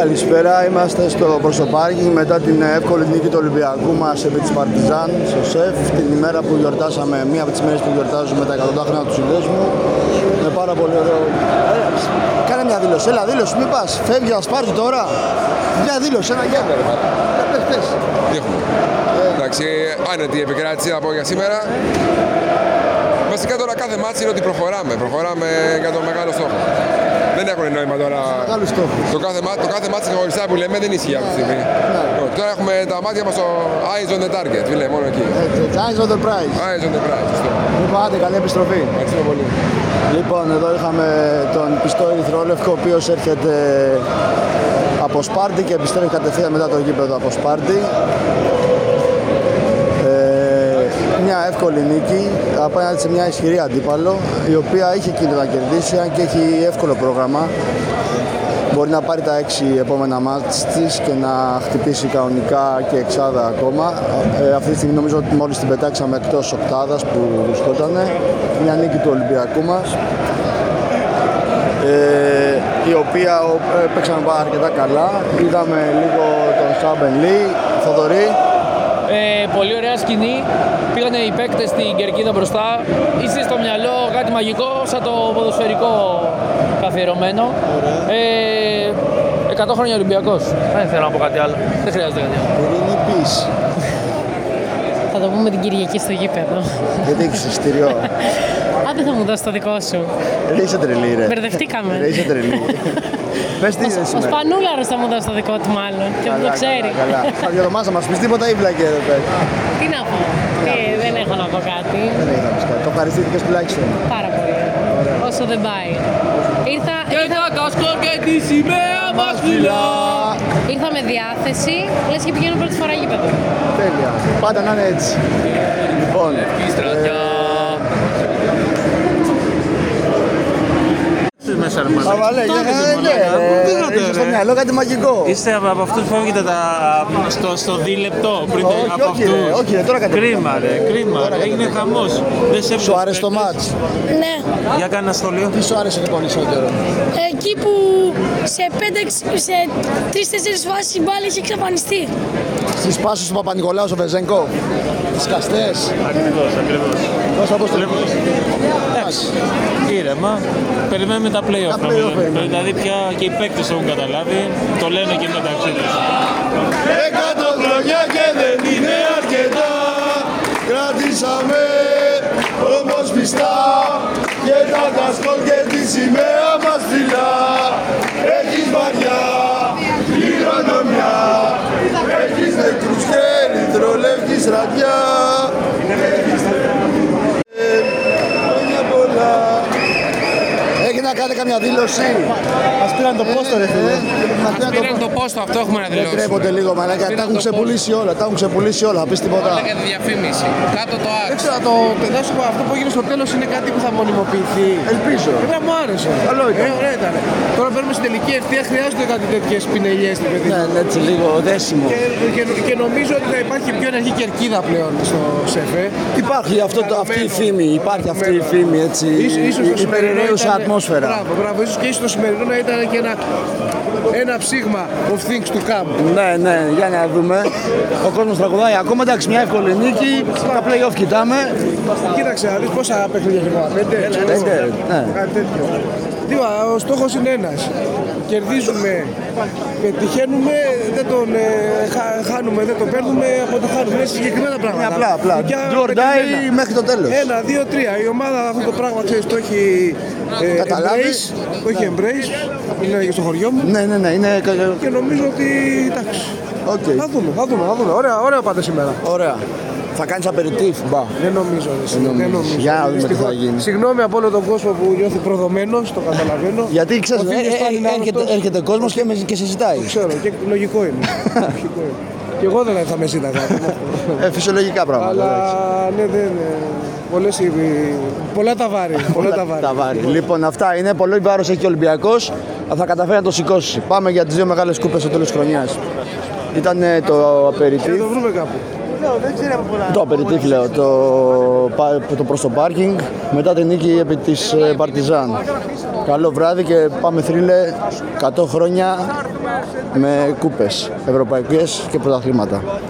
Καλησπέρα, είμαστε στο Προσωπάρχη μετά την εύκολη νίκη του Ολυμπιακού μας επί της Παρτιζάν στο ΣΕΦ, την ημέρα που γιορτάσαμε, μία από τις μέρες που γιορτάζουμε τα 100 χρόνια του συνδέσμου. Με πάρα πολύ ωραίο. Κάνε μια δήλωση, έλα δήλωση, μην πας, φεύγει ο Ασπάρτου τώρα. Μια δήλωση, ένα γέμερο. Πες. Δείχνουμε. Εντάξει, άνετη η επικράτηση από για σήμερα. Βασικά τώρα κάθε μάτς είναι ότι προχωράμε για τον μεγάλο στόχο. Δεν έχουν νόημα τώρα. Το κάθε μάτς χωριστά που λέμε δεν ισχύει αυτή τη στιγμή. Τώρα έχουμε τα μάτια μας στο eyes on the target, φίλε, μόνο εκεί. Eyes on the prize. Eyes on the prize, σωστό. Λοιπόν, άντε, καλή επιστροφή. Ευχαριστούμε πολύ. Λοιπόν, εδώ είχαμε τον πιστό Ερυθρόλευκο, ο οποίος έρχεται από Σπάρτη και επιστρέφει κατευθείαν μετά το γήπεδο από Σπάρτη. Μια εύκολη νίκη απέναντι σε μια ισχυρή αντίπαλο, η οποία είχε κίνητο να κερδίσει, αν και έχει εύκολο πρόγραμμα. Μπορεί να πάρει τα 6 επόμενα μάτς της και να χτυπήσει κανονικά και εξάδα ακόμα. Αυτή τη στιγμή νομίζω ότι μόλις την πετάξαμε εκτός οκτάδας που βρισκότανε. Μια νίκη του Ολυμπιακού μας, η οποία παίξαμε αρκετά καλά. Είδαμε λίγο τον Σάμπεν Λί, Θοδωρή. Πολύ ωραία σκηνή. Πήγανε οι παίκτες στην κερκίδα μπροστά. Είσαι στο μυαλό κάτι μαγικό, σαν το ποδοσφαιρικό καθιερωμένο. 100 χρόνια Ολυμπιακός. Δεν θέλω να πω κάτι άλλο. Δεν χρειάζεται κάτι άλλο. Ειρήνη πεις. Θα το πούμε την Κυριακή στο γήπεδο. Γιατί έχεις εισιτήριο? Άντε θα μου δώσει το δικό σου. Ρε είσαι τρελή ρε. Μπερδευτήκαμε. Ρε είσαι τρελή. Πες τι είσαι Ο σήμερα. Σπανούλαρος θα μου δώσει το δικό του μάλλον. Και δεν το ξέρει. Καλά. Για το μάσα μας πεις τίποτα ή βλακή εδώ πέρα? Τι να πω. Δεν έχω να πω κάτι. Δεν έχει να πεις κάτι. Το ευχαριστήθηκες τουλάχιστον? Πάρα πολύ. Όσο δεν πάει. Ήρθα τα κασκό και τη σημαία μας φυλά. Ήρθα με διάθεση, λες και πηγαίνω πρώτη φορά γήπεδο. Τέλεια. Πάντα να είναι έτσι. Λοιπόν. Αβαλέ, είσαι στο μυαλό κάτι μαγικό. Είστε από αυτούς που φεύγετε στο δίλεπτο πριν από αυτούς. Όχι, τώρα κάτι. Κρίμα ρε, έγινε χαμός. Σου άρεσε το μάτς? Ναι. Για κάνε ένα σχόλιο. Τι σου άρεσε το περισσότερο? Εκεί που σε 3-4 φάσεις η μπάλα είχε εξαφανιστεί. Στις πάσες του Παπα-Νικολάου στο Βεζένκο. Τις καστές. Ακριβώς. Πώς το λέμε? Εντάξει, ήρεμα. Περιμένουμε τα play-off. Δηλαδή πια και οι παίκτες έχουν καταλάβει. Το λένε και μεταξύ τους. 100 χρόνια και δεν είναι αρκετά. Κράτησαμε όμως πιστά και τα κασκόλ και τη σημαία μας φυλά. Έχεις βαριά κληρονομιά, έχεις νεκρούς και ερυθρολεύκης ραδιά. Χρόνια πολλά. Έχει να κάνει καμιά δήλωση? Μας πήραν το πόστο ρε φίλε. Μας πήραν το πόστο, αυτό έχουμε να Δεν δηλώσουμε. τρέπονται λίγο μαλάκα, τα έχουν ξεπουλήσει όλα, θα πεις τίποτα? Όλα για τη διαφήμιση. Κάτω το Δεν άξιο. ξέρω, να σου πω, αυτό που έγινε στο τέλος είναι κάτι που θα μονιμοποιηθεί. Ελπίζω. Εμένα μου άρεσε. Καλό ήταν. Ωραία ήταν. Τώρα παίρνουμε στην τελική ευθεία, χρειάζονται κάτι τέτοιες πινελιές στην παιδί. Ναι, έτσι λίγο δέσιμο. Και νομίζω ότι θα υπάρχει πιο ενεργή κερκίδα πλέον στο ΣΕΦΕ. Υπάρχει αυτή η φήμη, έτσι, η περιραίουσα ατμόσφαιρα. Μπράβο, ίσως και στο σημερινό να ήταν και ένα ψήγμα of things to come. Ναι, για να δούμε. Ο κόσμος τραγουδάει ακόμα, εντάξει, μια εύκολη νίκη. Τα play-off κοιτάμε. Κοίταξε να δεις πόσα παιχνίδια έχει ακόμα. 5, ναι. κάτι τέτοιο. Ο στόχος είναι ένας. Κερδίζουμε, πετυχαίνουμε, δεν τον χάνουμε, δεν τον παίρνουμε, αποτυχάνουμε. Είναι συγκεκριμένα πράγματα. Απλά. Do or die μέχρι το τέλος. 1, 2, 3. Η ομάδα αυτό το πράγμα ξέρεις, το έχει Καταλάβεις. Το έχει embrace. Είναι και στο χωριό μου. Ναι, είναι... Και νομίζω ότι εντάξει. Okay. Θα δούμε. Ωραία πάντα σήμερα. Ωραία. Θα κάνεις απεριτίφ, μπα. Δεν νομίζω. Για να δούμε τι θα γίνει. Συγγνώμη από όλο τον κόσμο που νιώθει προδομένος, το καταλαβαίνω. Γιατί ξέρεις, έρχεται κόσμος και σε ζητάει. Ξέρω, και λογικό είναι. Και εγώ δεν θα με ζήταγα. Φυσιολογικά πράγματα. Αλλά ναι, πολλά τα βάρη. Λοιπόν, αυτά είναι. Πολύ βάρος έχει ο Ολυμπιακός. Θα καταφέρει να το σηκώσει. Πάμε για τις δύο μεγάλες κούπες στο τέλος της χρονιάς. Ήταν το απεριτίφ. Θα το βρούμε κάπου. Το απεριτήφλαιο, το προς το πάρκινγκ, μετά την νίκη επί της Παρτιζάν. Καλό βράδυ και πάμε θρύλε 100 χρόνια με κούπες ευρωπαϊκές και πρωταθλήματα.